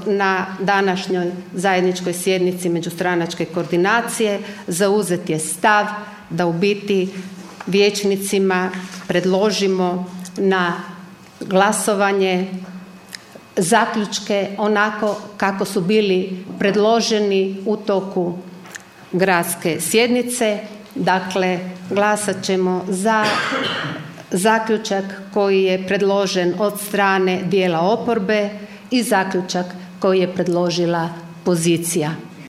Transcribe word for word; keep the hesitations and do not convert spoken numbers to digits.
na današnjoj zajedničkoj sjednici međustranačke koordinacije zauzet je stav da u biti vijećnicima predložimo na glasovanje zaključke onako kako su bili predloženi u toku gradske sjednice. Dakle, glasat ćemo za zaključak koji je predložen od strane dijela oporbe i zaključak koji je predložila pozicija.